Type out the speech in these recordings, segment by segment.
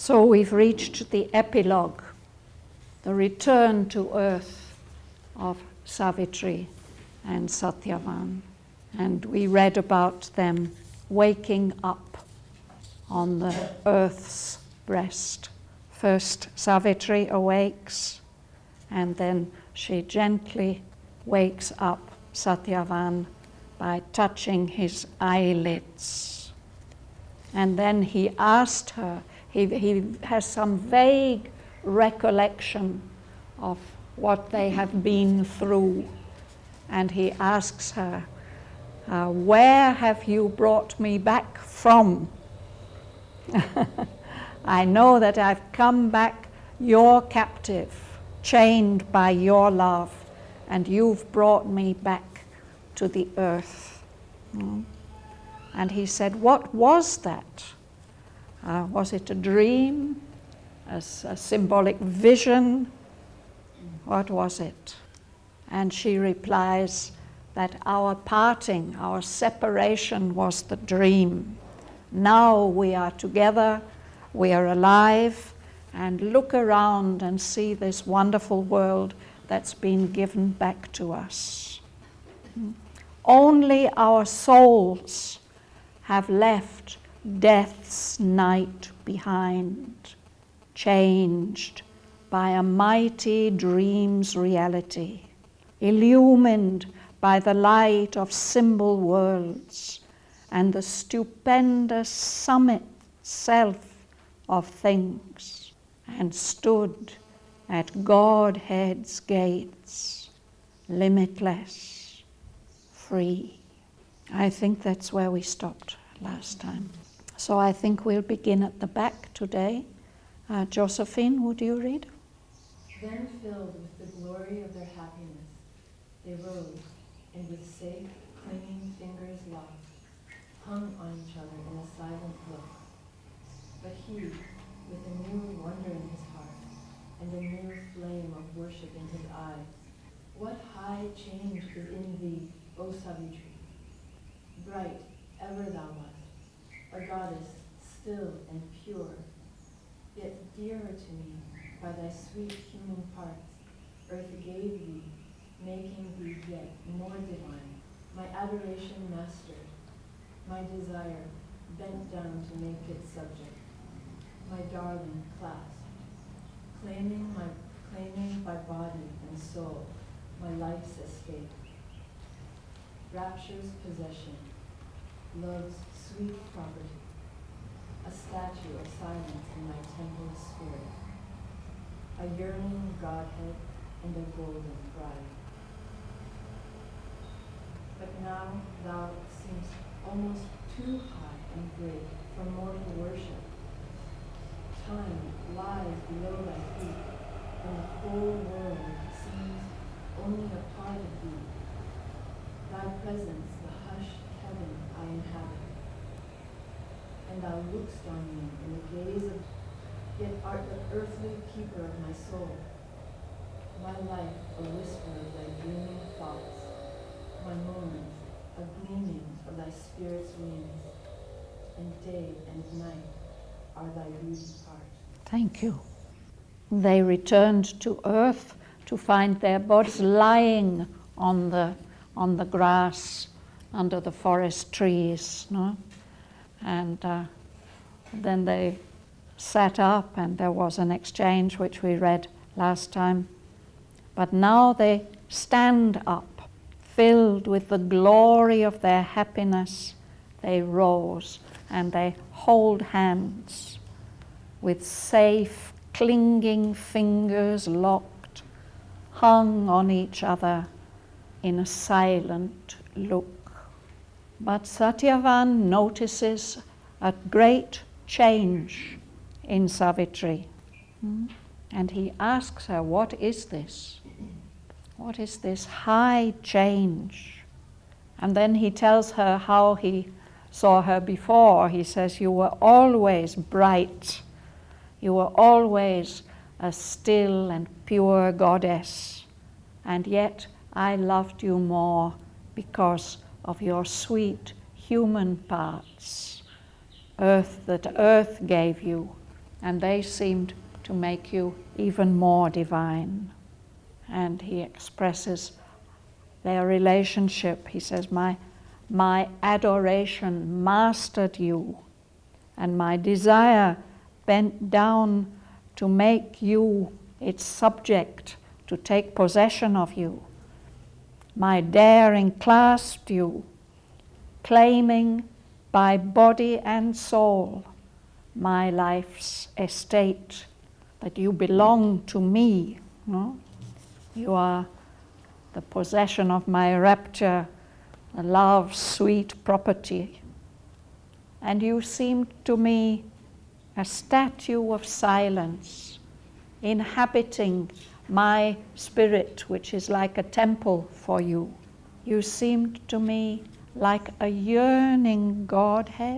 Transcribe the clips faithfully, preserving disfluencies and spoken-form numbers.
So we've reached the epilogue, the return to earth of Savitri and Satyavan. And we read about them waking up on the earth's breast. First Savitri awakes, and then she gently wakes up Satyavan by touching his eyelids. And then he asked her, he, he has some vague recollection of what they have been through. And he asks her, uh, where have you brought me back from? I know that I've come back your captive, chained by your love, and you've brought me back to the earth. Mm. And he said, what was that? Uh, was it a dream? A, a symbolic vision? What was it? And she replies that our parting, our separation was the dream. Now we are together, we are alive, and look around and see this wonderful world that's been given back to us. Only our souls have left death's night behind, changed by a mighty dream's reality, illumined by the light of symbol worlds and the stupendous summit self of things, and stood at Godhead's gates, limitless, free. I think that's where we stopped last time. So I think we'll begin at the back today. Uh, Josephine, would you read? Then filled with the glory of their happiness, they rose, and with safe, clinging fingers locked, hung on each other in a silent look. But he, with a new wonder in his heart, and a new flame of worship in his eyes, what high change is in thee, O Savitri! Bright ever thou wast, a goddess still and pure, yet dearer to me by thy sweet human parts, earth gave thee, making thee yet more divine, my adoration mastered, my desire bent down to make it subject, my darling clasped, claiming my claiming by body and soul, my life's escape, rapture's possession, love's sweet property, a statue of silence in my temple spirit, a yearning Godhead and a golden bride. But now thou seemst almost too high and great for mortal worship. Time lies below thy feet, and the whole world seems only a part of thee. Thy presence, the hushed heaven I inhabit. And thou look'st on me in the gaze of, yet art the earthly keeper of my soul. My life a whisper of thy dreaming thoughts, my moments a gleaming of thy spirit's wings, and day and night are thy beauty part. Thank you. They returned to earth to find their bodies lying on the on the grass under the forest trees, no? And uh, then they sat up, and there was an exchange which we read last time. But now they stand up, filled with the glory of their happiness. They rose and they hold hands with safe, clinging fingers locked, hung on each other in a silent look. But Satyavan notices a great change in Savitri. Hmm? And he asks her, what is this? What is this high change? And then he tells her how he saw her before. He says, you were always bright. You were always a still and pure goddess. And yet I loved you more because of your sweet human parts, earth that earth gave you, and they seemed to make you even more divine. And he expresses their relationship. He says, my, my adoration mastered you, and my desire bent down to make you its subject, to take possession of you. My daring clasped you, claiming by body and soul my life's estate, that you belong to me. No? You are the possession of my rapture, a love's sweet property. And you seemed to me a statue of silence, inhabiting my spirit, which is like a temple for you. You seemed to me like a yearning Godhead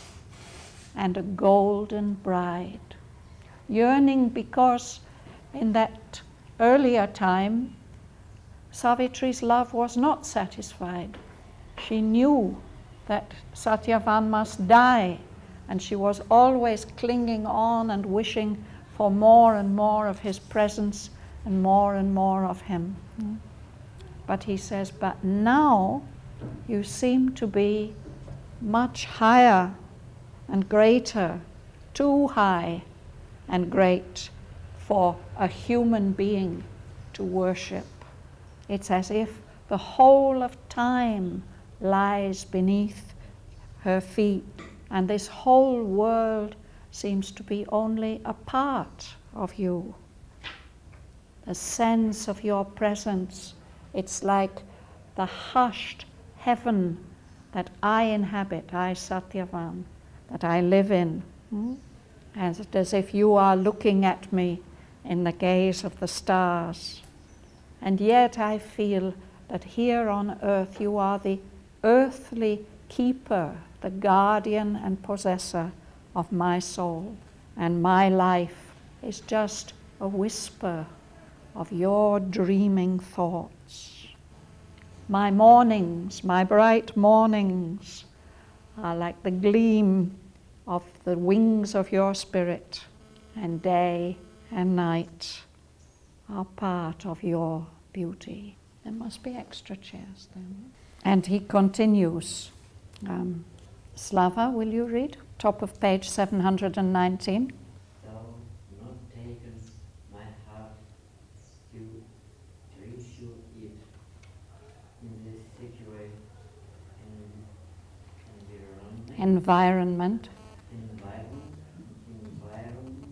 and a golden bride. Yearning because in that earlier time, Savitri's love was not satisfied. She knew that Satyavan must die, and she was always clinging on and wishing for more and more of his presence and more and more of him. Mm. But he says, but now you seem to be much higher and greater, too high and great for a human being to worship. It's as if the whole of time lies beneath her feet, and this whole world seems to be only a part of you. The sense of your presence, it's like the hushed heaven that I inhabit, I Satyavan, that I live in. Hmm? As, as if you are looking at me in the gaze of the stars. And yet I feel that here on earth you are the earthly keeper, the guardian and possessor of my soul. And my life is just a whisper of your dreaming thoughts. My mornings, my bright mornings, are like the gleam of the wings of your spirit, and day and night are part of your beauty. There must be extra chairs then. And he continues. Um, Slava, will you read? Top of page seven hundred nineteen. Thou not taken my heart, you treasure it in the secure environment. Environment. Environment, environment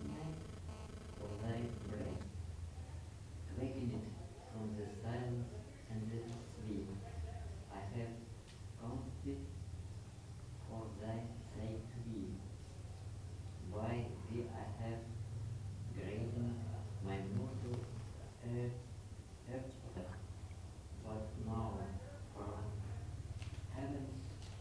of thy breath. Awaken it from the silence and let it sleep. I have constant for thy sake to be. By thee I have graven my mortal earth, earth but now from heaven's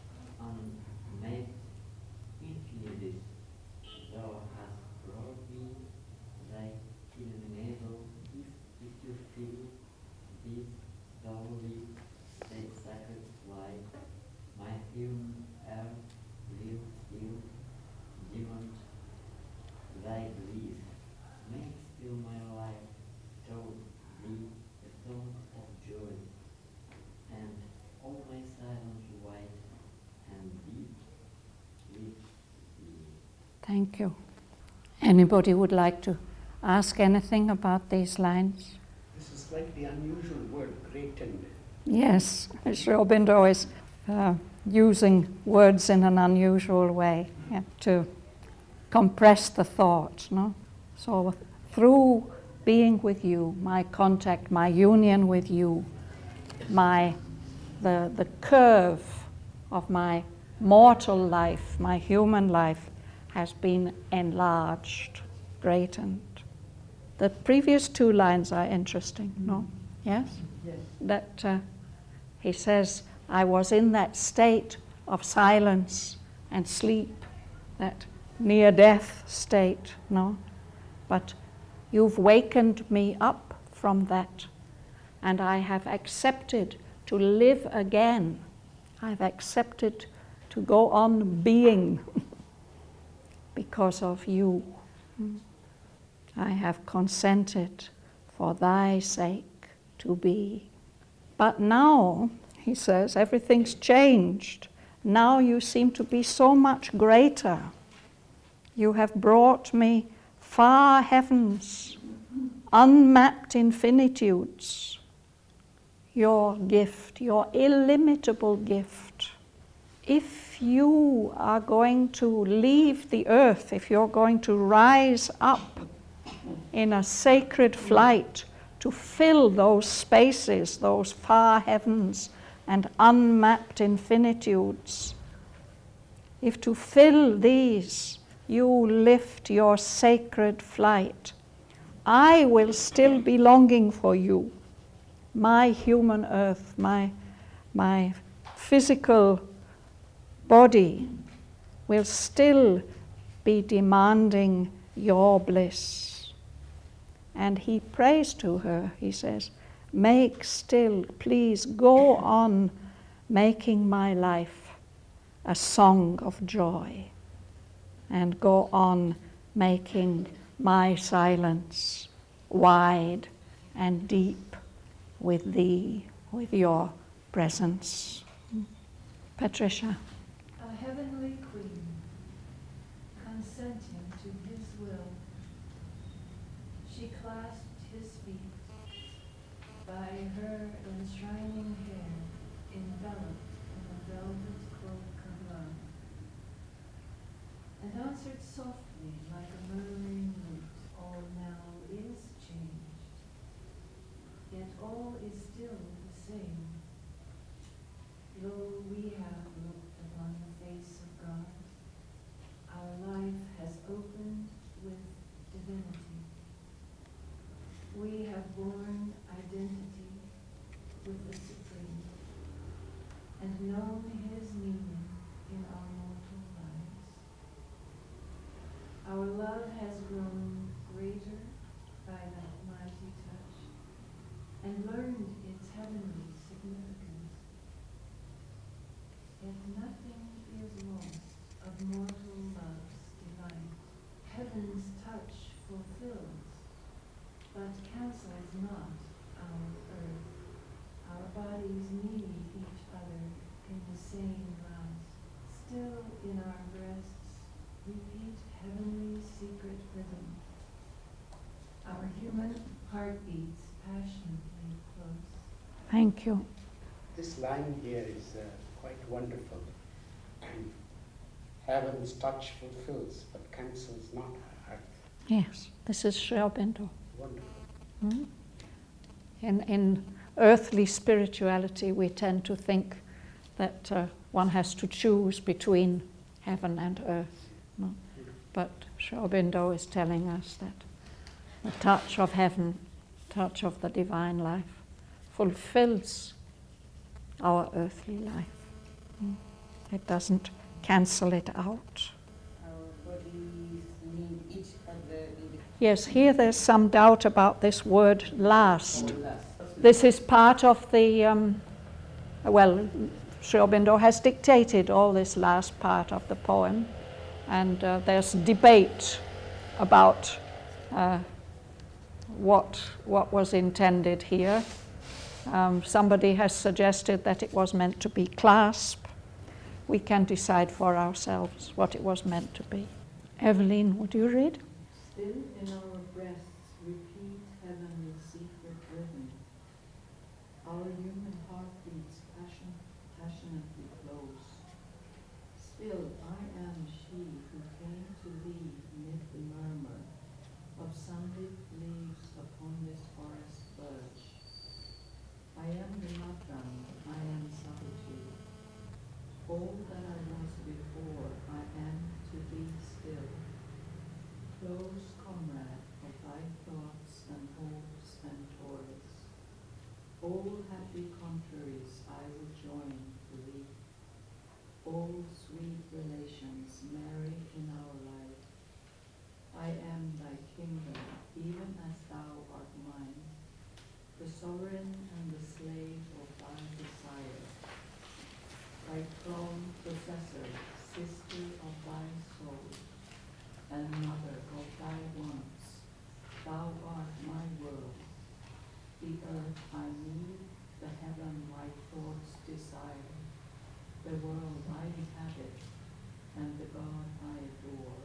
unmade infinities thou hast brought me thy illuminable gift. If you feel this thoroughly sacred light, my human earth will still demand thy bliss. Make still my life show thee a song of joy, and all my silence white and deep with thee. Thank you. Anybody would like to ask anything about these lines? This is like the unusual word, greatened. Yes, Sri Aurobindo is uh, using words in an unusual way, yeah, to compress the thought. No? So through being with you, my contact, my union with you, my the the curve of my mortal life, my human life, has been enlarged, greatened. The previous two lines are interesting, no? Yes? Yes. That uh, he says, I was in that state of silence and sleep, that near-death state, no? But you've wakened me up from that, and I have accepted to live again. I've accepted to go on being because of you. Mm. I have consented for thy sake to be. But now, he says, everything's changed. Now you seem to be so much greater. You have brought me far heavens, unmapped infinitudes. Your gift, your illimitable gift. If you are going to leave the earth, if you're going to rise up in a sacred flight to fill those spaces, those far heavens and unmapped infinitudes, if to fill these you lift your sacred flight, I will still be longing for you. My human earth, my, my physical body will still be demanding your bliss. And he prays to her, he says, make still, please go on making my life a song of joy, and go on making my silence wide and deep with thee, with your presence. Patricia. A heavenly queen, consenting to his will, she clasped his feet by her enshrining hair, enveloped in a velvet cloak of love, and answered softly like a murmuring lute, all now is changed, yet all is still the same. Lo, we have looked upon the face of God. Our life has opened with divinity. We have borne identity with the Supreme, and known his meaning in our mortal lives. Our love has grown greater by that mighty touch, and learned its heavenly significance. Yet nothing is lost of mortal love's divine. Heaven's touch fulfills, but cancels not our earth. Our bodies need each other in the same glass. Still in our breasts repeat heavenly secret rhythm. Our human heartbeats passionately close. Thank you. This line here is uh, quite wonderful. Heaven's touch fulfills, but cancels not earth. Yes, this is Sri Aurobindo. Wonderful. Mm. In, in earthly spirituality, we tend to think that uh, one has to choose between heaven and earth. No? But Sri Aurobindo is telling us that the touch of heaven, touch of the divine life, fulfills our earthly life. Mm. It doesn't cancel it out. Our bodies need each other in the Yes, here there's some doubt about this word last. last. This is part of the, um, well, Sri Aurobindo has dictated all this last part of the poem, and uh, there's debate about uh, what, what was intended here. Um, somebody has suggested that it was meant to be clasp. We can decide for ourselves what it was meant to be. Evelyn, would you read? Still in our breasts repeat heavenly secret rhythm. Our human heartbeats passion, passionately close. Still I am she who came to thee mid the murmur of sunlit leaves upon this forest verge. I am the mudbound, I am solitude. All that I was before, I am to thee still. Close comrade of thy thoughts and hopes and toils. All happy contraries I will join to thee. All sweet relations marry in our life. I am thy kingdom, even as thou art mine, the sovereign and the slave of thy desire. Thy crown possessor, sister of thy soul, and mother of thy wants. Thou art my world. The earth I need, the heaven my thoughts desire, the world I inhabit, and the God I adore.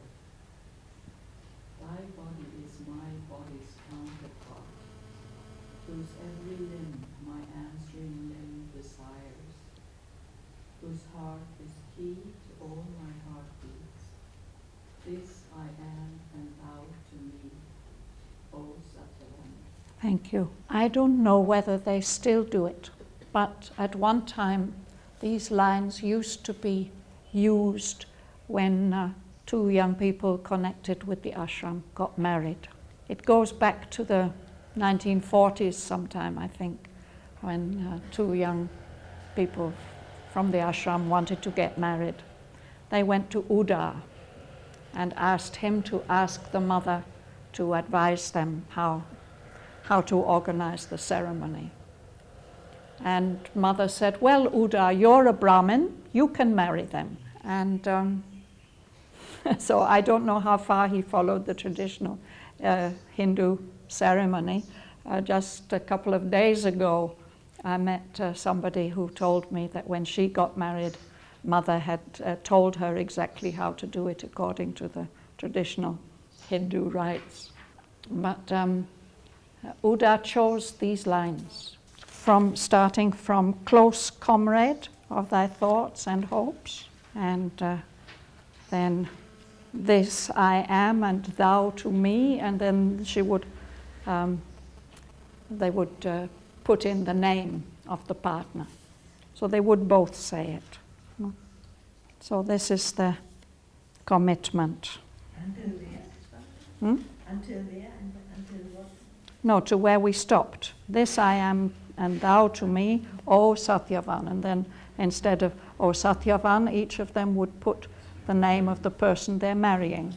Thy body is my body's counterpart, whose every limb my answering limb desires, whose heart is key to all my heartbeats. This I am, and thou to me, O Satyavan. Thank you. I don't know whether they still do it, but at one time these lines used to be used when uh, two young people connected with the ashram got married. It goes back to the nineteen forties sometime, I think, when uh, two young people from the ashram wanted to get married. They went to Uda and asked him to ask the mother to advise them how, how to organize the ceremony. And mother said, well, Uda, you're a Brahmin, you can marry them. And um, so I don't know how far he followed the traditional uh, Hindu ceremony. Uh, just a couple of days ago, I met uh, somebody who told me that when she got married, mother had uh, told her exactly how to do it according to the traditional Hindu rites. But um, Uda chose these lines, from starting from close comrade of thy thoughts and hopes, and uh, then this I am and thou to me, and then she would, um, they would uh, put in the name of the partner. So they would both say it. So this is the commitment. Until there? Hmm? Until there? And until what? No, to where we stopped. This I am and thou to me, O Satyavan. And then instead of O Satyavan, each of them would put the name of the person they're marrying.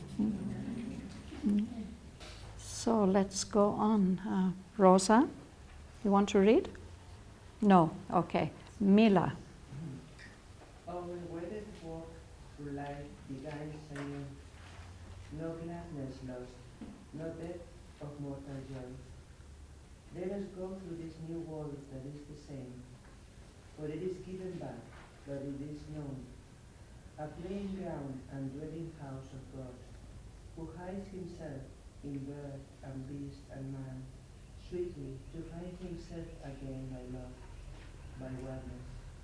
Mm. So let's go on. Uh, Rosa, you want to read? No, okay. Mila. Our wedded walk through life began saying, no gladness lost, no death of mortal joy. Let us go through this new world that is the same, for it is given back, but it is known, a playing ground and dwelling house of God, who hides himself in bird and beast and man, sweetly to find himself again by love, by oneness.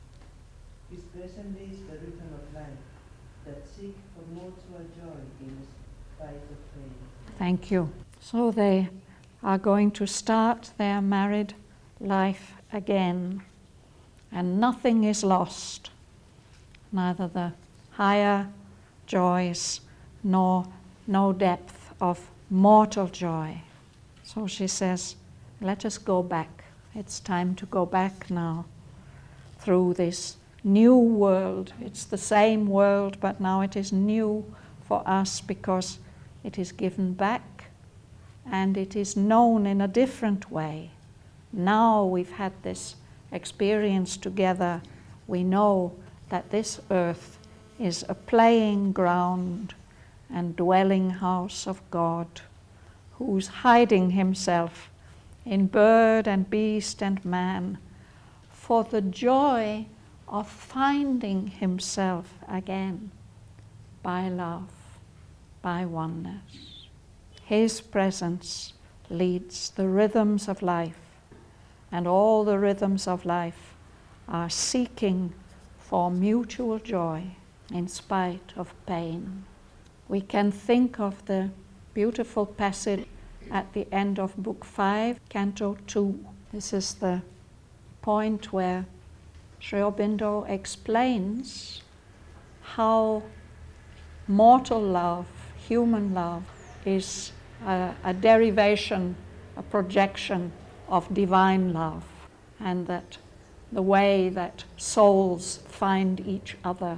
His present is the rhythm of life, that seek for mortal joy in spite of pain. Thank you. So they are going to start their married life again, and nothing is lost, neither the higher joys nor no depth of mortal joy. So she says, let us go back. It's time to go back now through this new world. It's the same world, but now it is new for us because it is given back and it is known in a different way. Now we've had this experience together. We know that this earth is a playing ground and dwelling house of God, who's hiding himself in bird and beast and man for the joy of finding himself again by love, by oneness. His presence leads the rhythms of life, and all the rhythms of life are seeking for mutual joy in spite of pain. We can think of the beautiful passage at the end of Book five, Canto two. This is the point where Sri Aurobindo explains how mortal love, human love, is a, a derivation, a projection of divine love, and that the way that souls find each other,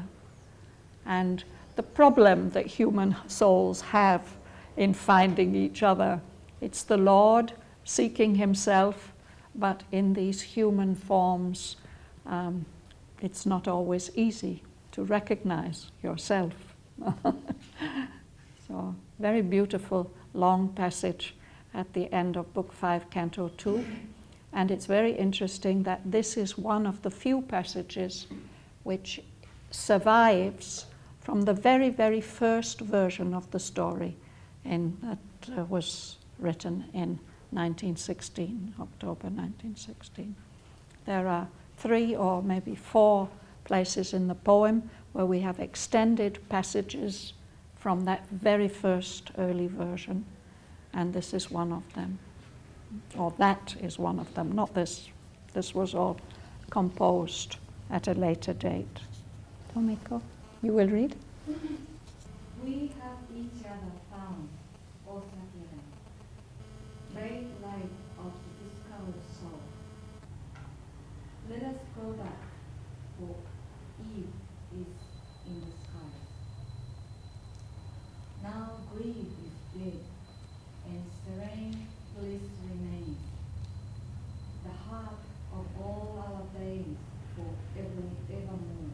and the problem that human souls have in finding each other. It's the Lord seeking himself, but in these human forms, um, it's not always easy to recognize yourself. So So, very beautiful long passage at the end of Book five, Canto two. And it's very interesting that this is one of the few passages which survives from the very, very first version of the story in, that uh, was written in nineteen sixteen, October nineteen sixteen. There are three or maybe four places in the poem where we have extended passages from that very first early version, and this is one of them. Or that is one of them, not this. This was all composed at a later date. Tomiko, you will read? We have each other found, O Satyam, great light of the discovered soul. Let us go back, for Eve is in the skies. Now grief is dead, and serene bliss remains, the heart of all our days for ever, evermore.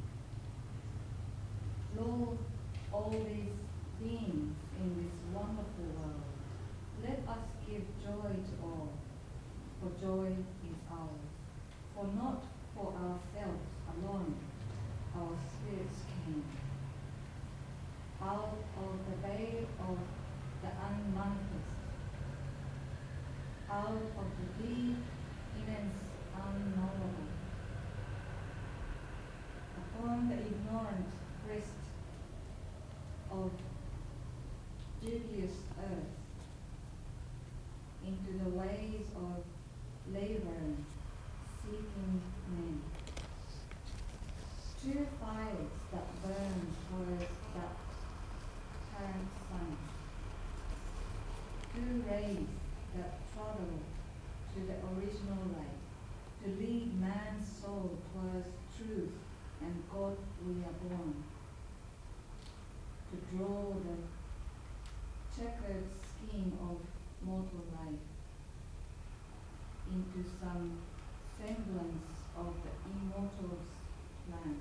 Lord, all these beings in this wonderful world, let us give joy to all, for joy is ours. For not for ourselves alone our spirits came. Out of the veil of the unmanifest, out of the deep, immense, unknowable, upon the ignorant breast of dubious earth, into the ways of laboring, seeking men. Two fires that burn towards that parent sun, two rays that travel to the original light, to lead man's soul towards truth and God we are born, to draw the checkered scheme of mortal life into some semblance of the immortal's plan.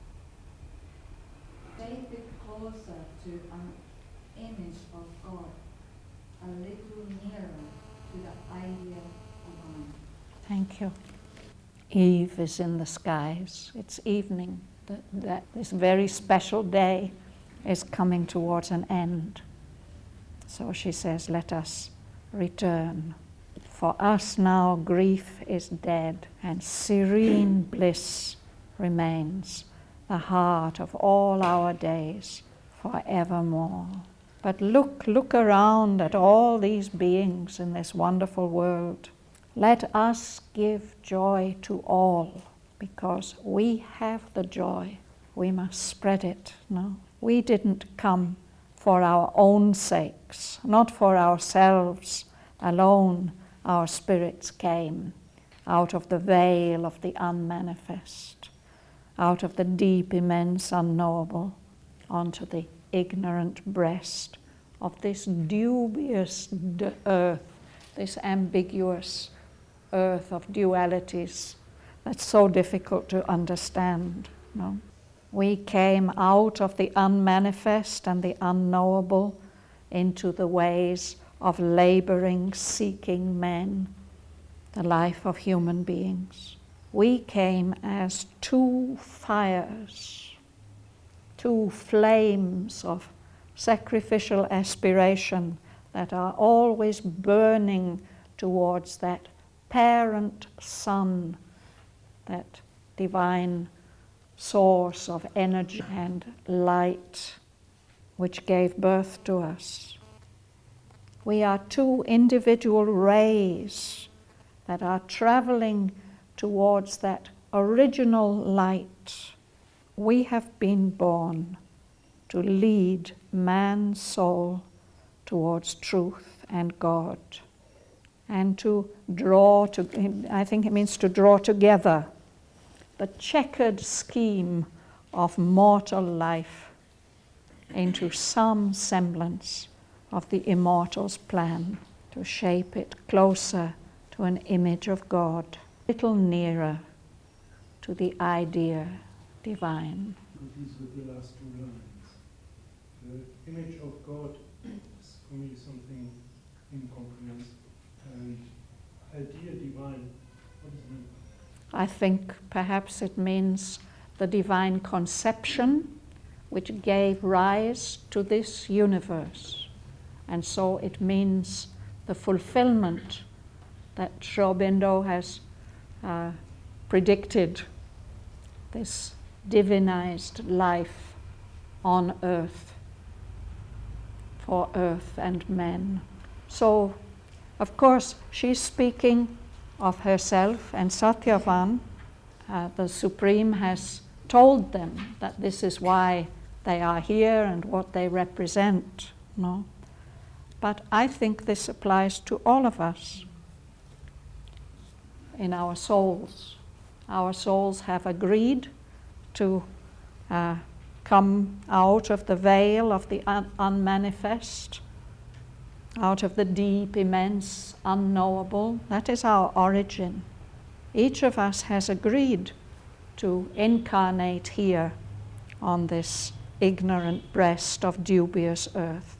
Take it closer to an image of God, a little nearer to the idea divine. Thank you. Eve is in the skies. It's evening. That, that this very special day is coming towards an end. So she says, let us return. For us now grief is dead, and serene bliss remains, the heart of all our days forevermore. But look, look around at all these beings in this wonderful world. Let us give joy to all, because we have the joy. We must spread it, no? We didn't come for our own sakes, not for ourselves alone. Our spirits came out of the veil of the unmanifest, out of the deep, immense, unknowable, onto the ignorant breast of this dubious d- earth, this ambiguous earth of dualities that's so difficult to understand. No? We came out of the unmanifest and the unknowable into the ways of laboring, seeking men, the life of human beings. We came as two fires, two flames of sacrificial aspiration that are always burning towards that parent sun, that divine source of energy and light which gave birth to us. We are two individual rays that are traveling towards that original light. We have been born to lead man's soul towards truth and God, and to draw to, I think it means to draw together the checkered scheme of mortal life into some semblance of the immortal's plan, to shape it closer to an image of God, a little nearer to the idea divine. These were the last two lines. The image of God is for me something incomprehensible. And idea divine, what does it mean? I think perhaps it means the divine conception which gave rise to this universe. And so it means the fulfillment that Sri Aurobindo has uh, predicted, this divinized life on earth, for earth and men. So, of course, she's speaking of herself, and Satyavan, uh, the Supreme, has told them that this is why they are here and what they represent. No? But I think this applies to all of us in our souls. Our souls have agreed to uh, come out of the veil of the un- unmanifest, out of the deep, immense, unknowable. That is our origin. Each of us has agreed to incarnate here on this ignorant breast of dubious earth.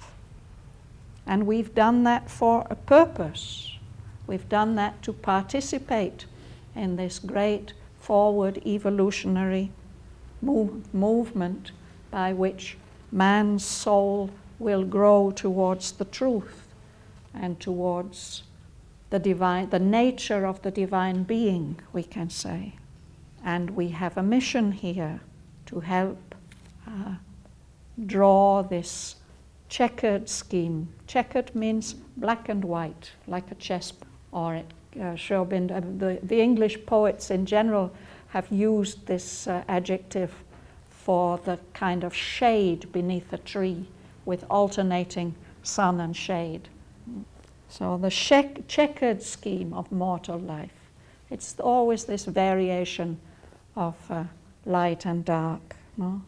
And we've done that for a purpose. We've done that to participate in this great forward evolutionary move, movement by which man's soul will grow towards the truth and towards the divine, the nature of the divine being, we can say. And we have a mission here to help uh, draw this checkered scheme. Checkered means black and white, like a chess, or it, uh, Sri Aurobindo, the, the English poets in general have used this uh, adjective for the kind of shade beneath a tree with alternating sun and shade. So the che- checkered scheme of mortal life, it's always this variation of uh, light and dark, no?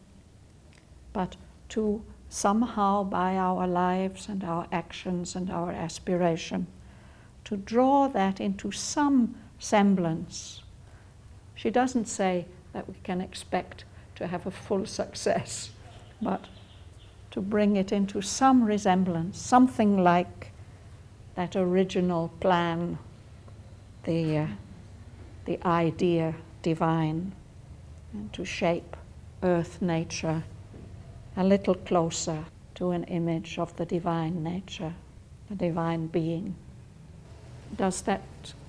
But to somehow, by our lives and our actions and our aspiration, to draw that into some semblance. She doesn't say that we can expect to have a full success, but to bring it into some resemblance, something like that original plan, the, uh, the idea divine, and to shape earth nature a little closer to an image of the divine nature, the divine being. Does that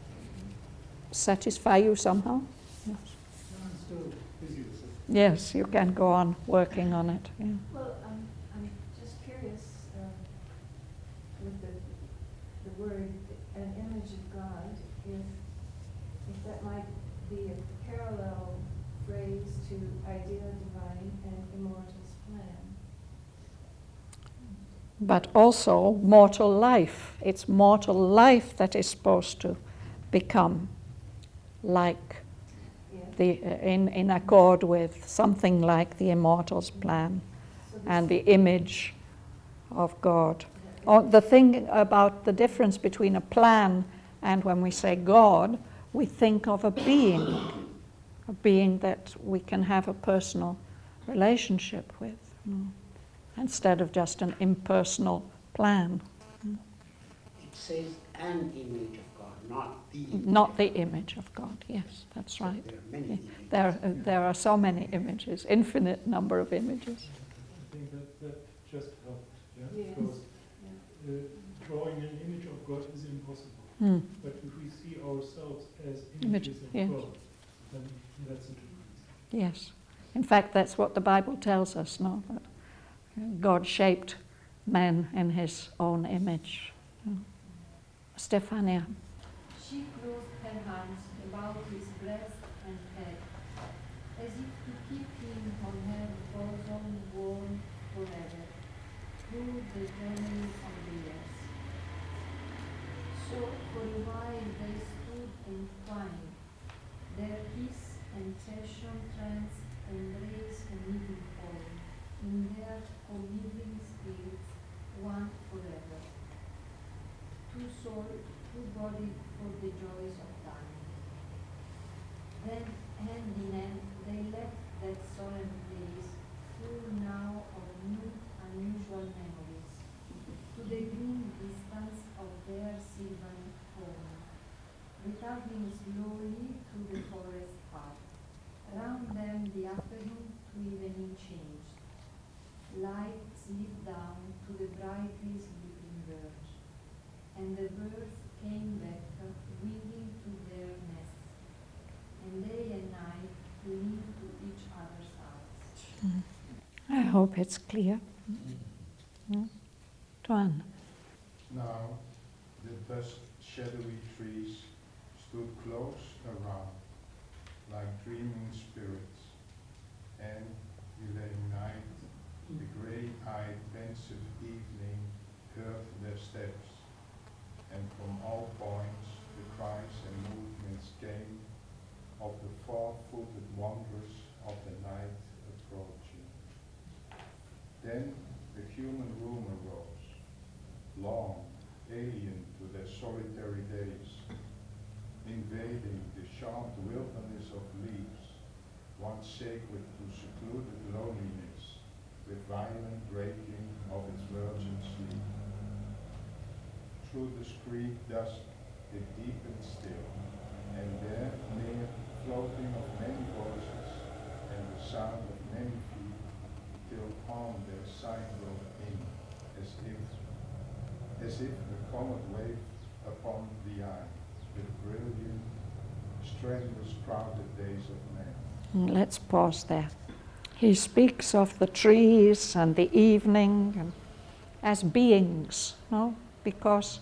satisfy you somehow? Yes. I'm still busy with it. Yes, you can go on working on it. Yeah. Well, um, I'm just curious uh, with the, the word, an image of God, if, if that might be a parallel phrase to idea divine and immortal's plan. But also mortal life. It's mortal life that is supposed to become like Yeah. the uh, in, in accord with something like the immortal's plan So this- and the image of God. Oh, the thing about the difference between a plan and when we say God, we think of a being, a being that we can have a personal relationship with, mm, instead of just an impersonal plan. It says an image of God, not the image. Not the image of God, yes, that's So right. there are many Yeah. images. There, uh, there are so many images, infinite number of images. I think that that just helped, yeah? Yes. Because Yeah. uh, drawing an image of God is impossible. Hmm. But if we see ourselves as Image, images of yeah. God, then that's a difference. Yes. In fact, that's what the Bible tells us, no? That God shaped man in his own image. Yeah. Stefania. She closed her hands about his breast and head, as if to keep him on her bosom warm forever, through the journey of the years. So for a while they stood entwined, their kiss and session trance embrace a meeting point, in their communing spirits, one forever. Two soul, two body for the joys of dying. Then, hand in hand, they left that solemn place, full now of a new, unusual hope it's clear. Mm. Tuan. Now, the dusk shadowy trees stood close around, like dreaming spirits, and the late night, the grey-eyed, pensive evening heard their steps, and from all points the cries and movements came of the four-footed wanderers of the night approaching. Then the human room arose, long, alien to their solitary days, invading the charmed wilderness of leaves, once sacred to secluded loneliness, with violent breaking of its virgin sleep. Through the screed dusk it deepened still, and there near floating of many voices and the sound of many feet, till on their side broke in, as if as if the comet waved upon the eye, the brilliant, strenuous, crowded days of man. Let's pause there. He speaks of the trees and the evening and as beings, no? Because,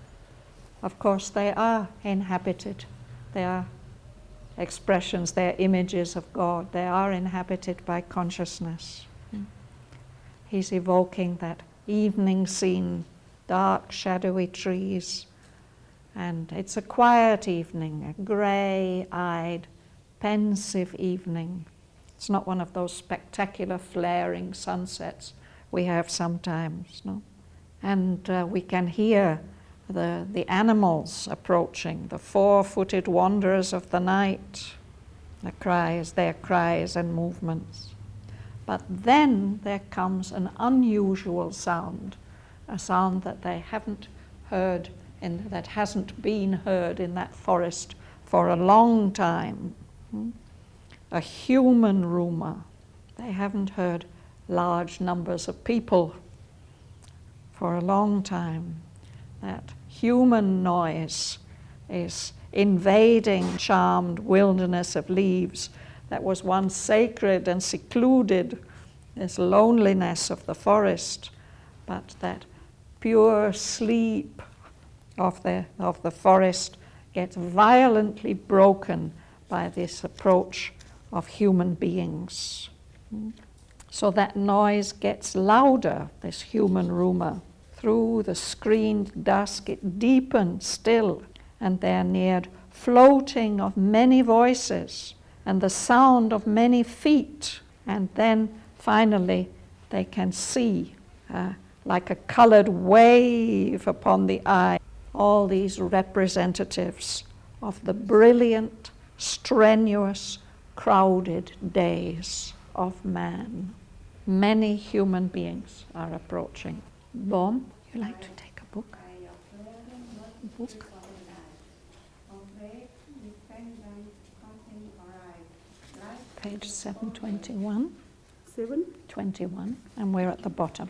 of course, they are inhabited. They are expressions, they are images of God. They are inhabited by consciousness. He's evoking that evening scene, dark, shadowy trees, and it's a quiet evening, a grey-eyed, pensive evening. It's not one of those spectacular flaring sunsets we have sometimes, no? And uh, we can hear the, the animals approaching, the four-footed wanderers of the night, the cries, their cries and movements. But then there comes an unusual sound, a sound that they haven't heard, in, that hasn't been heard in that forest for a long time. Hmm? A human rumour. They haven't heard large numbers of people for a long time. That human noise is invading charmed wilderness of leaves that was once sacred and secluded, this loneliness of the forest, but that pure sleep of the, of the forest gets violently broken by this approach of human beings. So that noise gets louder, this human rumour. Through the screened dusk it deepens still, and they're near floating of many voices and the sound of many feet, and then finally they can see uh, like a coloured wave upon the eye all these representatives of the brilliant, strenuous, crowded days of man. Many human beings are approaching. Bom, you like to take a book? A book? Page seven twenty-one. Seven? twenty-one, and we're at the bottom.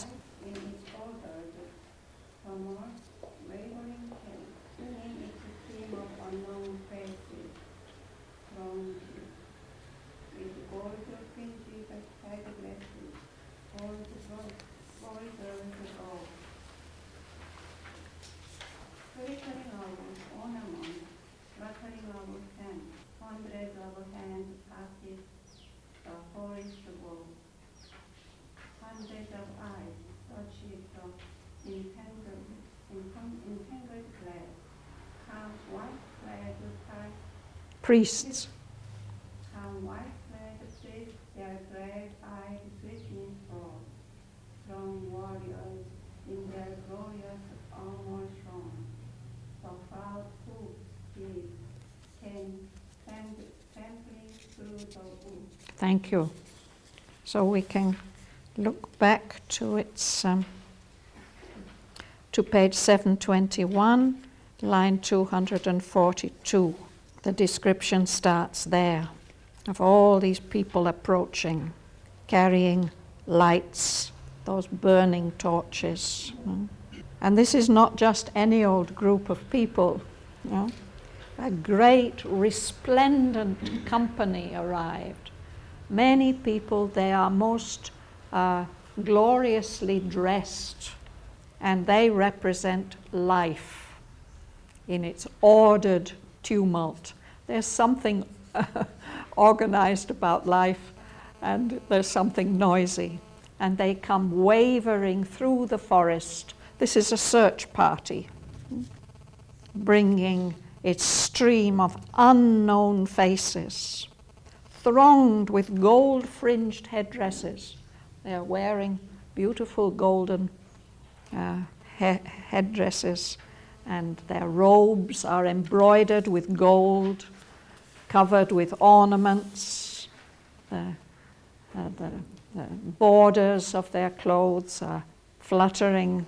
Priests. How white-clad priests, their grey-eyed greetings fall, strong warriors in their glorious armor shone. The proud hooves came trampling through the wood. Thank you. So we can look back to its um, to page seven twenty-one, line two hundred forty-two. The description starts there of all these people approaching, carrying lights, those burning torches. And this is not just any old group of people. You know? A great resplendent company arrived. Many people, they are most are gloriously dressed, and they represent life in its ordered tumult. There's something organized about life, and there's something noisy. And they come wavering through the forest. This is a search party, bringing its stream of unknown faces, thronged with gold-fringed headdresses. They are wearing beautiful golden uh, he headdresses, and their robes are embroidered with gold, covered with ornaments. The, uh, the, the borders of their clothes are fluttering.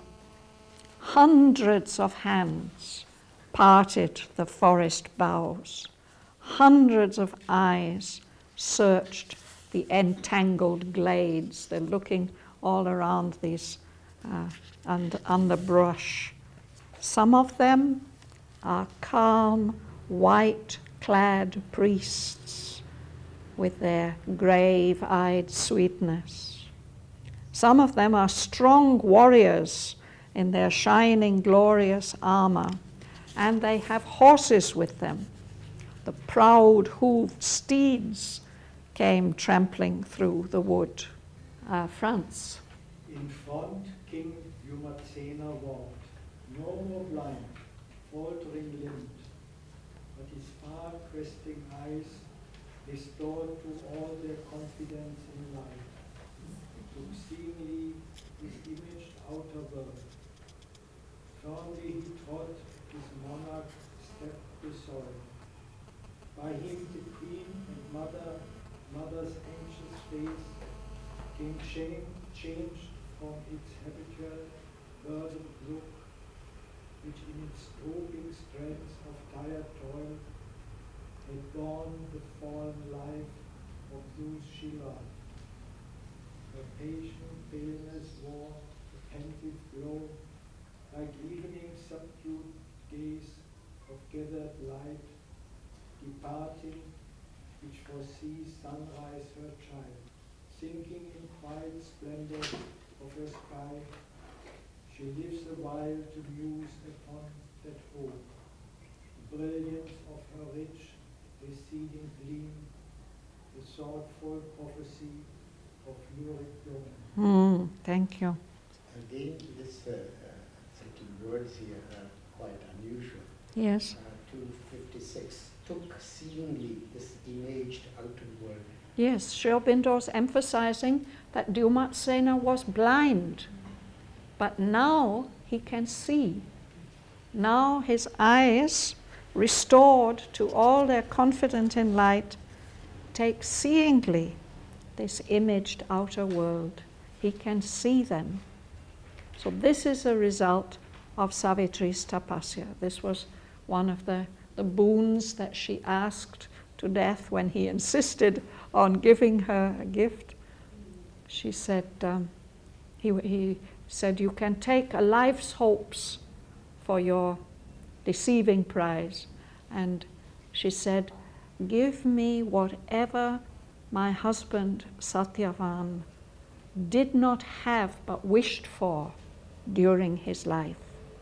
Hundreds of hands parted the forest boughs. Hundreds of eyes searched the entangled glades. They're looking all around these uh, under, underbrush. Some of them are calm, white-clad priests with their grave-eyed sweetness. Some of them are strong warriors in their shining, glorious armor, and they have horses with them. The proud hooved steeds came trampling through the wood. Uh, Franz. In front, King Dyumatsena walked, no more blind, faltering limbed, but his far questing eyes restored to all their confidence in life, took seeingly his imaged outer world. Firmly he trod his monarch step the soil. By him the queen and mother, mother's anxious face came shame, changed from its habitual burdened look, which in its drooping strands of tired toil had borne the fallen life of those she loved. Her patient paleness wore a pensive glow, like evening's subdued gaze of gathered light, departing, which foresees sunrise her child. Sinking in quiet splendor of her sky, she lives a while to muse upon that hope, the brilliance of her rich, receding gleam, the thoughtful prophecy of lurid dawn. Mm, thank you. Again, this uh, uh, certain words here are quite unusual. Yes. Uh, two fifty-six, took seeingly this imaged outer world. Yes, Sri Aurobindo's emphasizing that Dyumatsena was blind, but now he can see. Now his eyes, restored to all their confidence in light, take seeingly this imaged outer world. He can see them. So this is a result of Savitri's tapasya. This was one of the, the boons that she asked to death when he insisted on giving her a gift. She said, um, he, he said, you can take a life's hopes for your deceiving prize. And she said, give me whatever my husband Satyavan did not have but wished for during his life.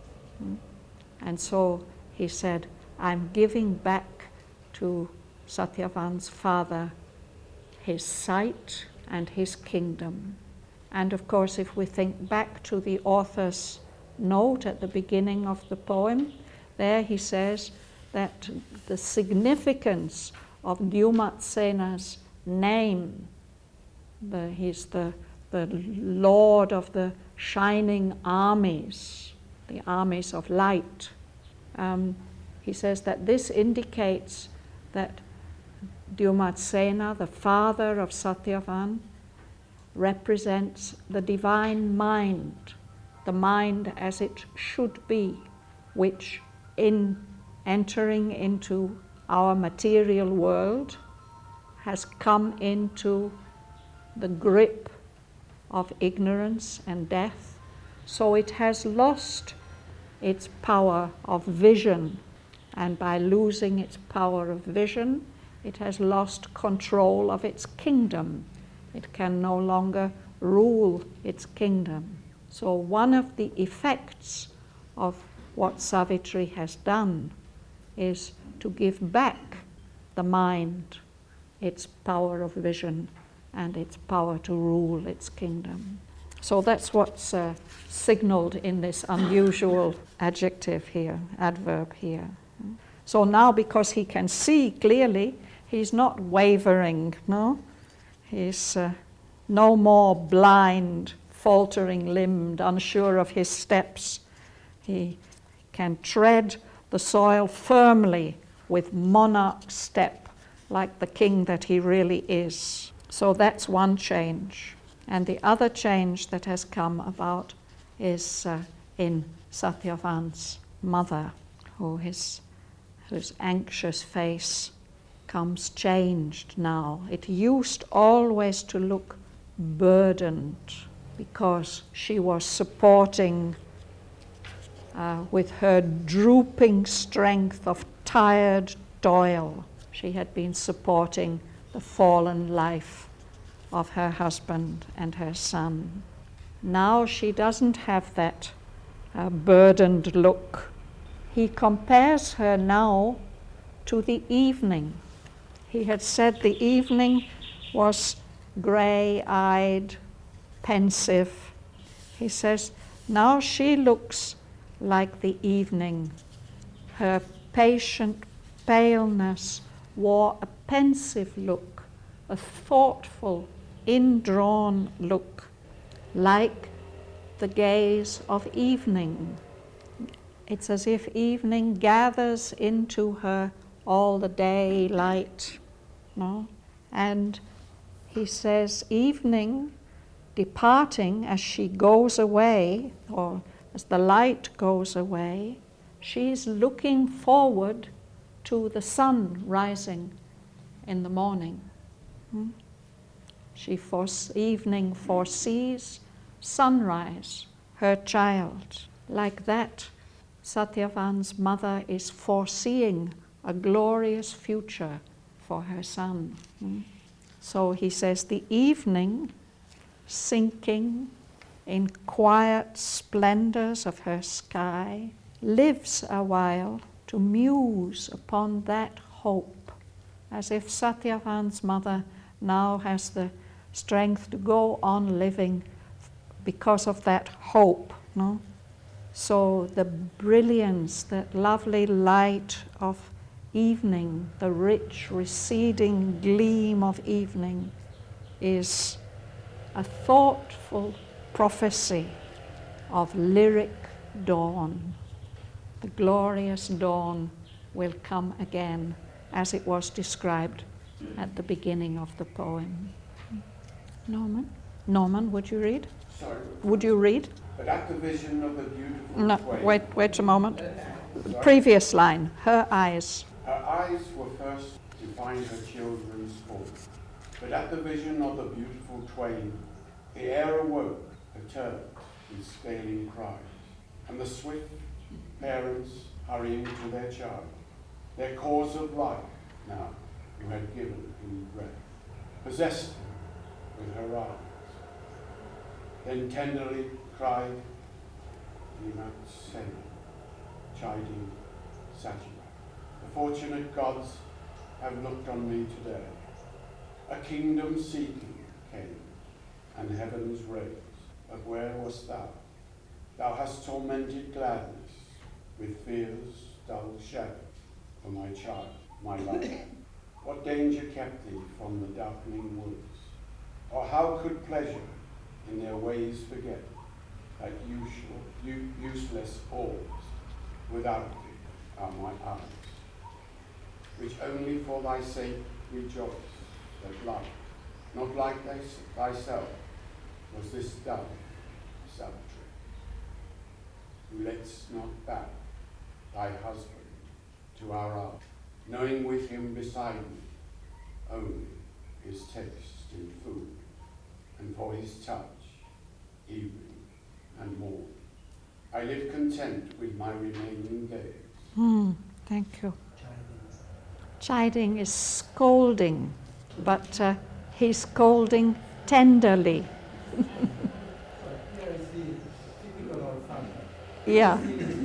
And so he said, I'm giving back to Satyavan's father his sight and his kingdom. And of course, if we think back to the author's note at the beginning of the poem, there he says that the significance of Dyumatsena's name, the, he's the, the lord of the shining armies, the armies of light. Um, he says that this indicates that Dyumatsena, the father of Satyavan, represents the divine mind, the mind as it should be, which in entering into our material world has come into the grip of ignorance and death. So it has lost its power of vision, and by losing its power of vision, it has lost control of its kingdom. It can no longer rule its kingdom. So one of the effects of what Savitri has done is to give back the mind its power of vision and its power to rule its kingdom. So that's what's uh, signaled in this unusual adjective here, adverb here. So now, because he can see clearly, he's not wavering, no? He's uh, no more blind, faltering-limbed, unsure of his steps. He can tread the soil firmly with monarch step, like the king that he really is. So that's one change. And the other change that has come about is uh, in Satyavan's mother, who is, whose anxious face comes changed now. It used always to look burdened because she was supporting uh, with her drooping strength of tired toil. She had been supporting the fallen life of her husband and her son. Now she doesn't have that uh, burdened look. He compares her now to the evening. He had said the evening was grey-eyed, pensive. He says, now she looks like the evening. Her patient paleness wore a pensive look, a thoughtful, indrawn look, like the gaze of evening. It's as if evening gathers into her all the daylight, no? And he says, evening departing as she goes away, or as the light goes away, she's looking forward to the sun rising in the morning. Hmm? She foresees, evening foresees sunrise, her child. Like that, Satyavan's mother is foreseeing a glorious future for her son. Hmm? So he says, the evening, sinking in quiet splendors of her sky, lives a while to muse upon that hope, as if Satyavan's mother now has the strength to go on living because of that hope. No? So the brilliance, that lovely light of evening, the rich receding gleam of evening, is a thoughtful prophecy of lyric dawn. The glorious dawn will come again, as it was described at the beginning of the poem. Norman? Norman, would you read? Sorry. Would you read? But at the vision of the beautiful No, twain, wait, wait a moment. Sorry? Previous line, her eyes. Her eyes were first to find her children's form. But at the vision of the beautiful twain, the air awoke, perturbed with scaling cries, and the swift parents hurrying to their child, their cause of life now, who had given him breath, possessed him with her arms. Then tenderly cried Bhimsena, chiding Satyavana, the fortunate gods have looked on me today. A kingdom seeking came, and heaven's rays. But where wast thou? Thou hast tormented gladness with fear's dull shadow for my child, my life. What danger kept thee from the darkening woods? Or how could pleasure in their ways forget that usual, u- useless orbs without thee are my eyes, which only for thy sake rejoice, that life, not like thy, thyself, was this dove, Savitri, who lett'st not back thy husband to our art, knowing with him beside me only his taste in food, and for his touch, evening and morn. I live content with my remaining days. Mm, thank you. Chiding is scolding, but uh, he's scolding tenderly. Yeah.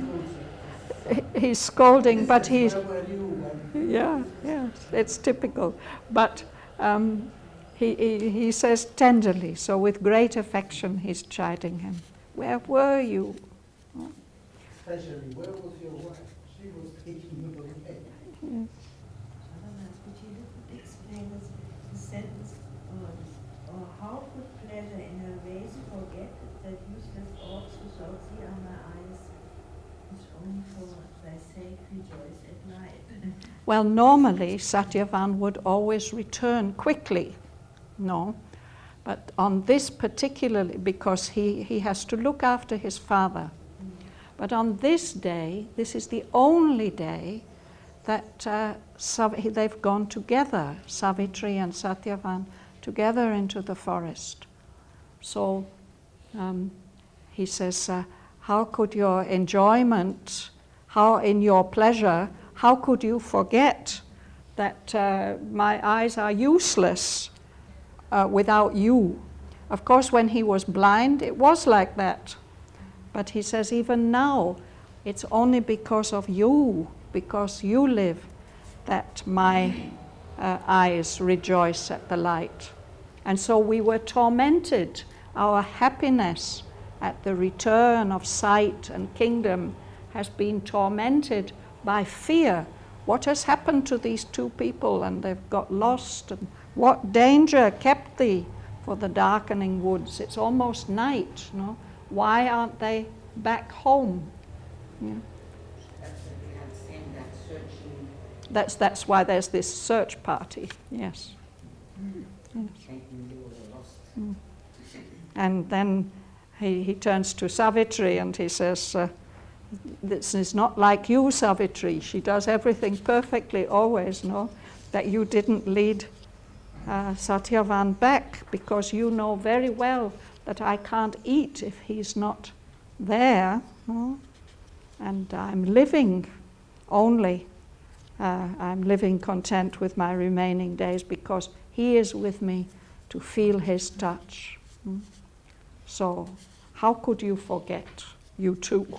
He's scolding, but he's... Yeah, yeah, it's typical. But um, he, he, he says tenderly, so with great affection he's chiding him. Where were you? Especially, where was your wife? She was taking you away. Yes. Could you explain this the sentence, or, or how could pleasure in a vase forget that useless orbs without thee are my eyes, which only for thy sake rejoice at night? Well, normally Satyavan would always return quickly, no? But on this particularly, because he, he has to look after his father. But on this day, this is the only day that uh, Sav- they've gone together, Savitri and Satyavan, together into the forest. So um, he says, uh, how could your enjoyment, how in your pleasure, how could you forget that uh, my eyes are useless uh, without you? Of course, when he was blind, it was like that. But he says, even now, it's only because of you, because you live, that my uh, eyes rejoice at the light. And so we were tormented. Our happiness at the return of sight and kingdom has been tormented by fear. What has happened to these two people? And they've got lost. And what danger kept thee for the darkening woods? It's almost night, no? Why aren't they back home? Yeah. That's, that's why there's this search party, yes. Mm. Yes. Mm. And then he, he turns to Savitri and he says, uh, this is not like you, Savitri. She does everything perfectly always, no? That you didn't lead uh, Satyavan back because you know very well that I can't eat if he's not there, no? And I'm living only, uh, I'm living content with my remaining days because he is with me to feel his touch. Mm? So how could you forget, you too?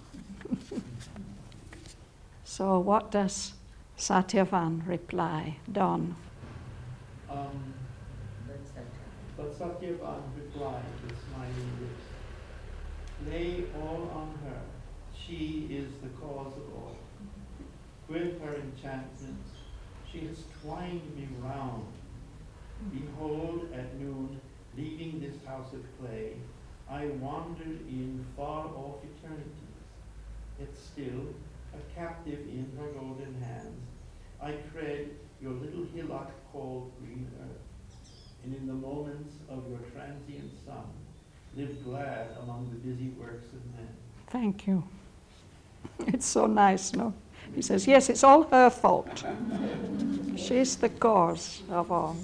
So what does Satyavan reply, Don? Um, but Satyavan replied with smiling lips, lay all on her. She is the cause of all. With her enchantments, she has twined me round. Behold, at noon, leaving this house of clay, I wandered in far-off eternities, yet still, a captive in her golden hands, I tread your little hillock called green earth, and in the moments of your transient sun, live glad among the busy works of men. Thank you. It's so nice, no? He says, yes, it's all her fault. She's the cause of all.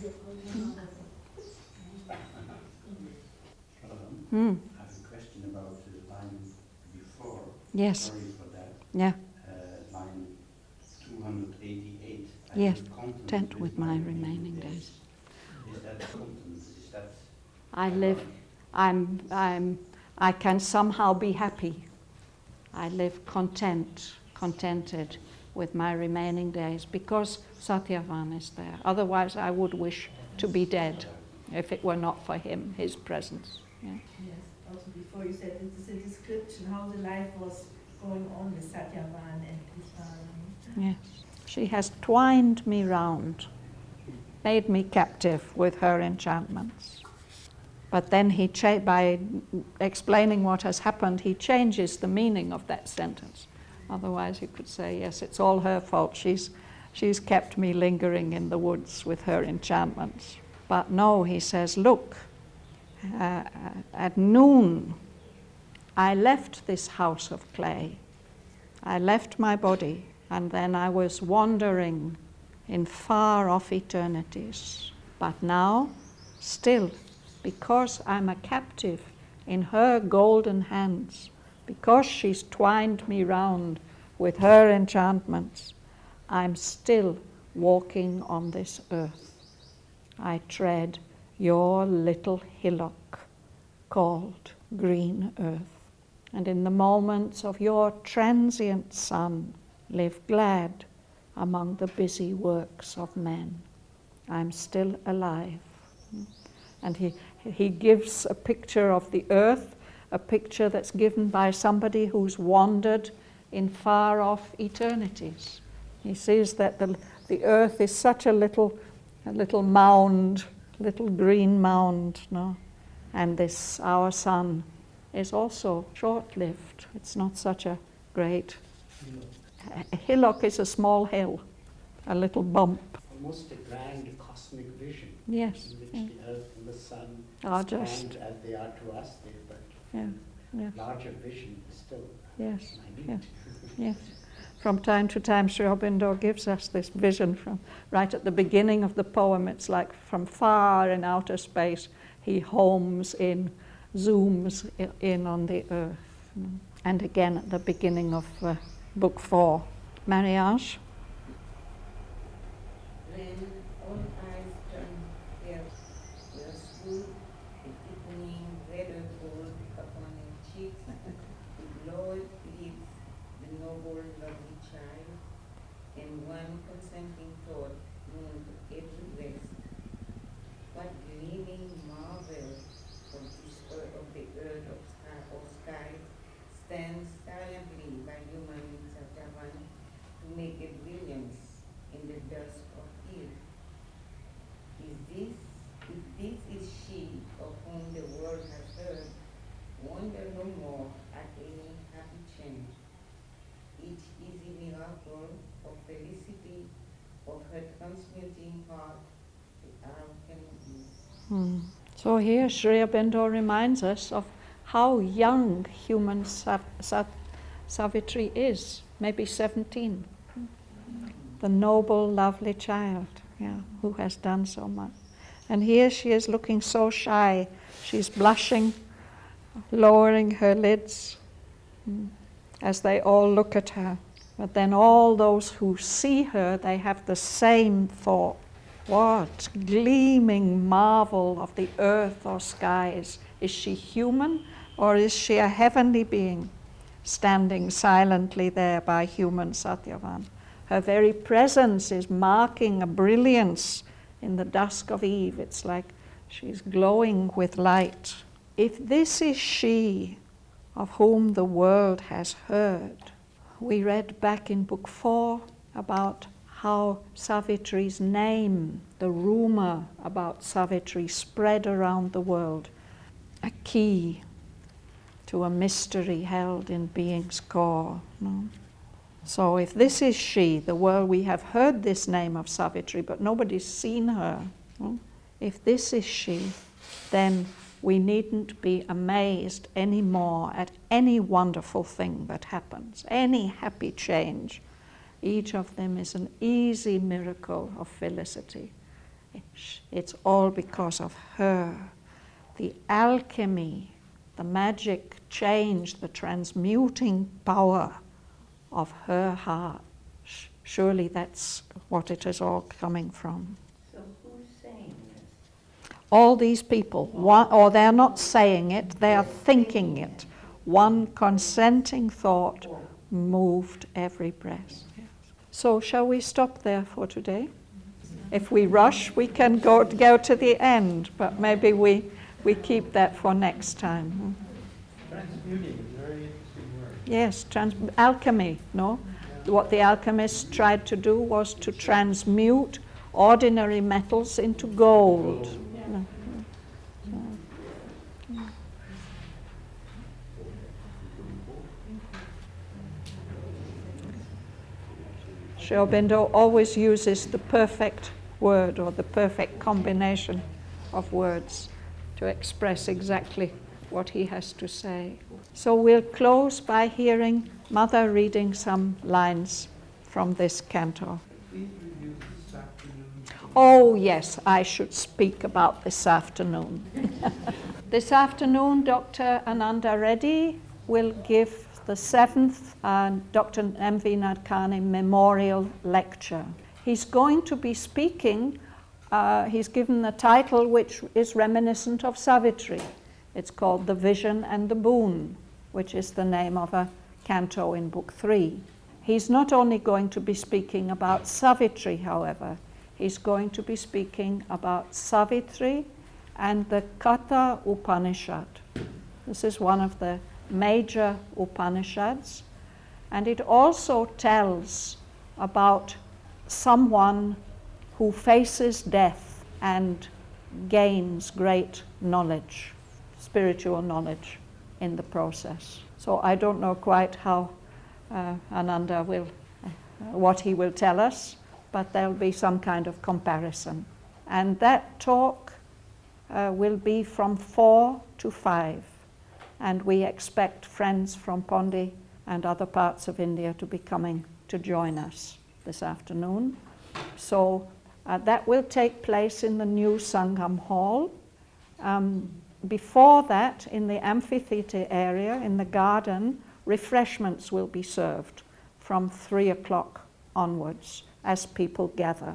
Mm. I have a question about the line before. Yes. Sorry for that. Yeah. Uh, line two hundred eighty-eight. Yes, content with my remaining days. Is that content? Is that... I live, I'm, I'm, I can somehow be happy. I live content, contented with my remaining days because Satyavan is there. Otherwise, I would wish to be dead if it were not for him, his presence. Yeah. Yes, also before you said it is a description how the life was going on with Satyavan and his father. Yes. She has twined me round, made me captive with her enchantments. But then he, cha- by explaining what has happened, he changes the meaning of that sentence. Otherwise you could say, yes, it's all her fault. She's, she's kept me lingering in the woods with her enchantments. But no, he says, look, uh, at noon I left this house of clay. I left my body, and then I was wandering in far-off eternities. But now, still, because I'm a captive in her golden hands, because she's twined me round with her enchantments, I'm still walking on this earth. I tread your little hillock called green earth. And in the moments of your transient sun, live glad among the busy works of men. I'm still alive. And he, he gives a picture of the earth, a picture that's given by somebody who's wandered in far-off eternities. He sees that the, the earth is such a little, a little mound, little green mound, no? And this, our sun, is also short-lived. It's not such a great... A hillock is a small hill, a little bump. Almost a grand cosmic vision. Yes. In which Yeah. the earth and the sun Are stand just- as they are to us, they, but Yeah, yeah. larger vision is still Yes, minute. yes. From time to time, Sri Aurobindo gives us this vision from right at the beginning of the poem. It's like from far in outer space, he homes in, zooms i- in on the earth. And again at the beginning of uh, book four. Mariage? When all eyes turned there, there stood a deepening red gold upon her cheeks, the glowed lips, the noble, lovely child, and one consenting thought moved every breast. What gleaming marvel of this earth, of the earth of sky, of sky stands silently by human Satyavan to make a brilliance in the dusk of eve. Is this, if this is she of whom the world has heard, wonder no more at any happy change. Each easy miracle of felicity of her transmuting heart, the alchemy. Hmm. So here Sri Aurobindo reminds us of how young human Sav- Sav- Savitri is, maybe seventeen. The noble, lovely child, yeah, who has done so much. And here she is looking so shy. She's blushing, lowering her lids mm, as they all look at her. But then all those who see her, they have the same thought. What gleaming marvel of the earth or skies. Is she human or is she a heavenly being standing silently there by human Satyavan? Her very presence is marking a brilliance in the dusk of eve. It's like she's glowing with light. If this is she of whom the world has heard, we read back in book four about how Savitri's name, the rumor about Savitri, spread around the world, a key to a mystery held in being's core. No? So if this is she, the world, we have heard this name of Savitri, but nobody's seen her. No? If this is she, then we needn't be amazed anymore at any wonderful thing that happens, any happy change. Each of them is an easy miracle of felicity. It's all because of her. The alchemy, the magic change, the transmuting power of her heart. Surely that's what it is all coming from. So who's saying this? All these people, one, or they're not saying it, they are thinking it. One consenting thought moved every breast. So shall we stop there for today? If we rush, we can go, go to the end, but maybe we, we keep that for next time. Transmuting is a very interesting word. Yes, trans- alchemy, no? What the alchemists tried to do was to transmute ordinary metals into gold. No. Sri Aurobindo always uses the perfect word or the perfect combination of words to express exactly what he has to say. So we'll close by hearing Mother reading some lines from this canto. Please review this afternoon. Oh yes, I should speak about this afternoon. This afternoon, Doctor Ananda Reddy will give the seventh uh, Doctor M V Nadkarni Memorial Lecture. He's going to be speaking uh, he's given a title which is reminiscent of Savitri. It's called The Vision and the Boon, which is the name of a canto in Book Three. He's not only going to be speaking about Savitri, however, he's going to be speaking about Savitri and the Katha Upanishad. This is one of the major Upanishads, and it also tells about someone who faces death and gains great knowledge, spiritual knowledge in the process. So I don't know quite how uh, Ananda will, uh, what he will tell us, but there'll be some kind of comparison. And that talk uh, will be from four to five. And we expect friends from Pondi and other parts of India to be coming to join us this afternoon. So uh, that will take place in the new Sangam Hall. Um, before that, in the amphitheatre area, in the garden, refreshments will be served from three o'clock onwards as people gather.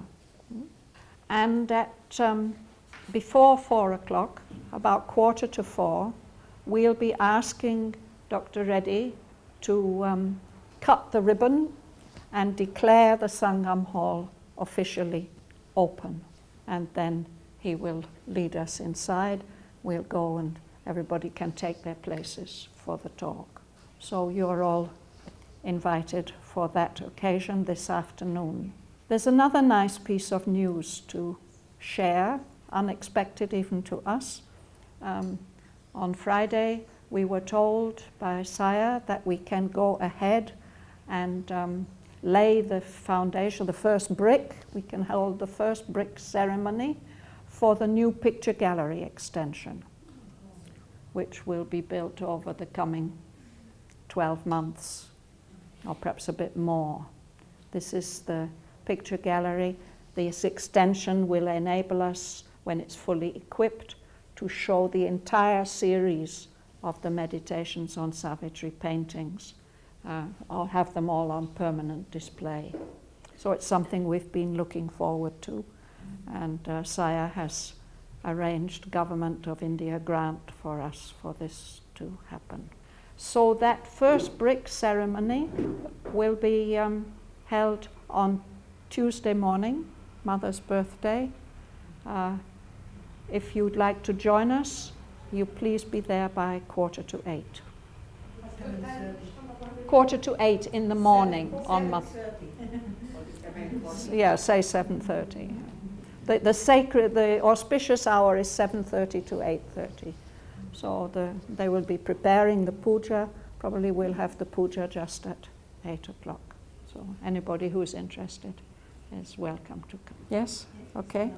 And at um, before four o'clock, about quarter to four, we'll be asking Doctor Reddy to um, cut the ribbon and declare the Sangam Hall officially open. And then he will lead us inside. We'll go and everybody can take their places for the talk. So you're all invited for that occasion this afternoon. There's another nice piece of news to share, unexpected even to us. Um, on Friday, we were told by Saya that we can go ahead and um, lay the foundation, the first brick. We can hold the first brick ceremony for the new picture gallery extension, which will be built over the coming twelve months, or perhaps a bit more. This is the picture gallery. This extension will enable us, when it's fully equipped, to show the entire series of the Meditations on Savitri paintings. Uh, I'll have them all on permanent display. So it's something we've been looking forward to. And uh, Saya has arranged Government of India grant for us for this to happen. So that first brick ceremony will be um, held on Tuesday morning, Mother's birthday. Uh, if you'd like to join us, you please be there by quarter to eight. Quarter to eight in the morning on Mother. Yeah, say seven thirty. The, the sacred, the auspicious hour is seven thirty to eight thirty. So the, they will be preparing the puja. Probably we'll have the puja just at eight o'clock. So anybody who is interested is welcome to come. Yes? Okay.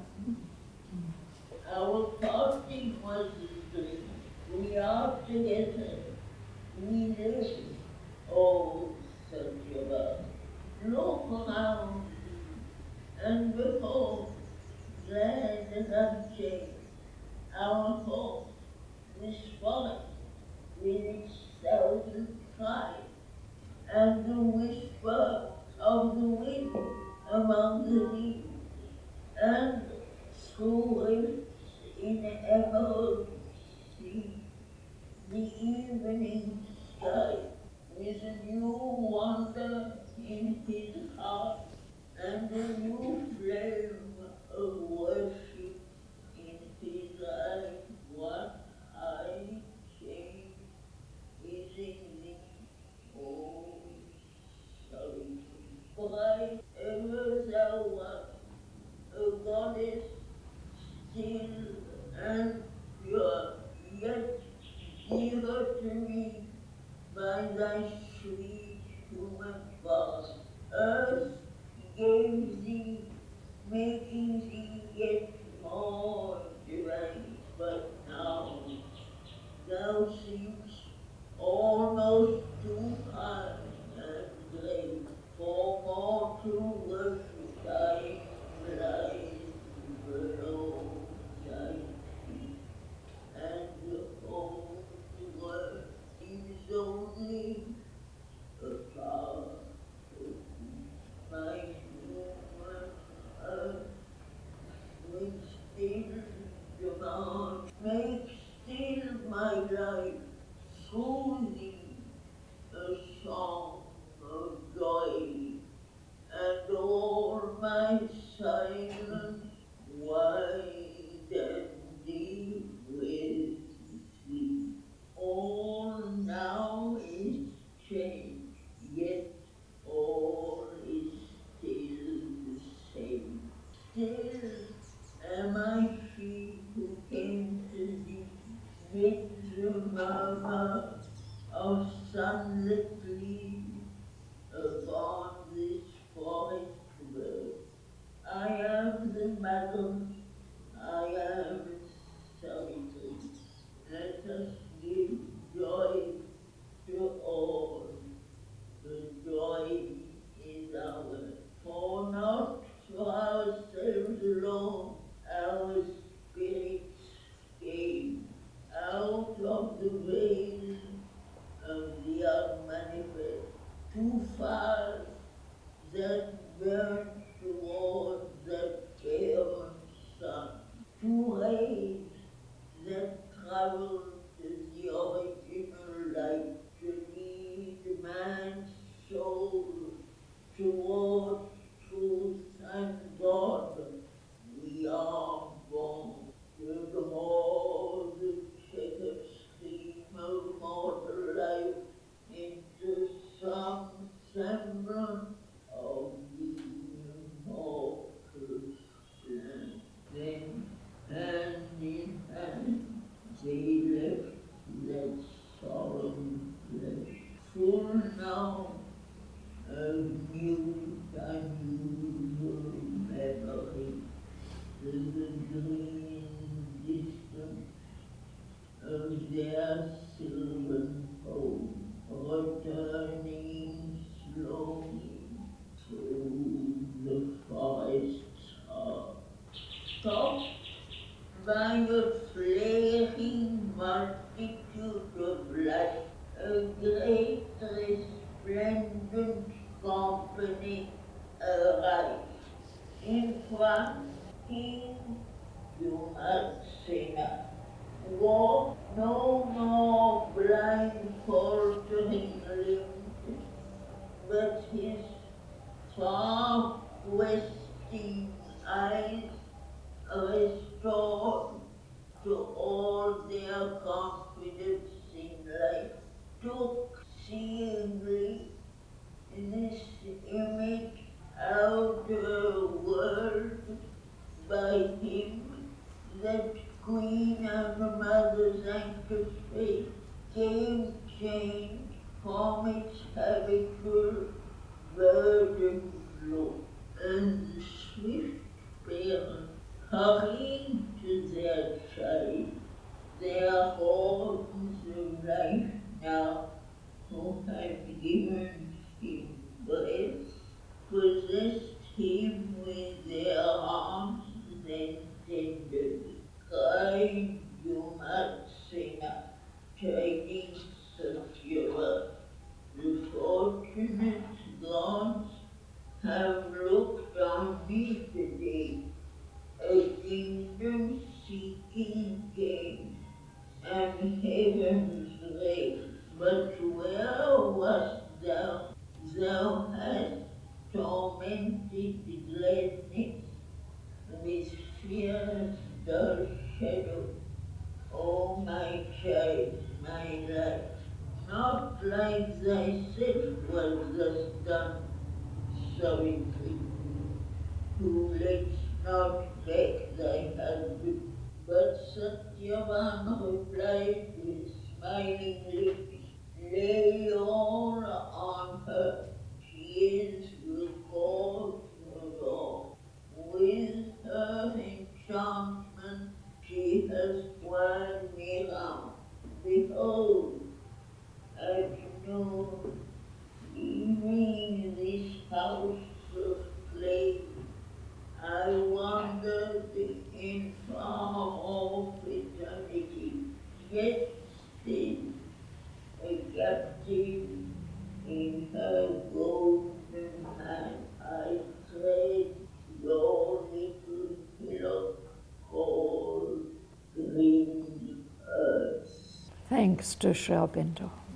Our fasting was this. We are together. We live. Oh, Satyava. Look around and behold, glad and unchanged, our hope responds with its thousand cries, and the whisper of the wind among the leaves, and through rifts in the emerald sea, the evening sky with a new wonder in his heart, and a new flame of worship in his eyes. What high change is in thee, O Savitri. Bright ever thou art, a goddess still and pure, yet dearer to me by thy sweet human birth. Earth gave thee, making thee yet more divine, but now thou seemst almost too high and great for mortal worship. Thy lies below thy feet, and the whole world is only a part of my human earth, which my life through thee a song of joy, and all my silence wide and deep with thee. All now is changed, yet all is still the same. Still am I she who came to thee mid the murmur of sunlit leaves upon this forest road. I am the madam, I am solitude. Let us give joy to all. The joy is ours, for not to ourselves alone our spirits came out of the veil of the unmanifest, too far that burnt toward that pale sun, two rays that traveled to the original light, to lead man's soul toward truth and God. We are born to draw the checkered stream of mortal life into some semblance of the immortal land. Then, hand in hand, they left that solemn place, full now of new, unusual memory, to the green distance of their sylvan home, returning slowly through the forest's heart. Stopped by a flaring multitude of light, a great resplendent company arrived. In front, King Yumatsena walked no more blind faltering limbs, but his far questing eyes restored to all their confidence in life, took seeingly this image out of the world by him, that Queen and Mother's anxious face came changed from its habitual verdant look, and the swift parents hurrying to their child, their horns of life now, who had given him breath, possessed him with their arms and tenderly cried Yumatsena, tidings secure. The fortunate gods have looked on me today, a kingdom seeking king, and heaven's race. But where wast thou? Thou hast tormented gladness with fear's dull shadow. O my child, my life, not like thyself was thus done, Savitri, who let's not back thy husband. But Satyavama replied with smiling lips, lay all on her, she is the cause of all. With her enchantment she has wound me round. Behold, at noon, leaving this house of flame, I wandered in far off eternity, yet still a captive in her golden hand. I tread your little hillock called green earth. Thanks to Sri Aurobindo.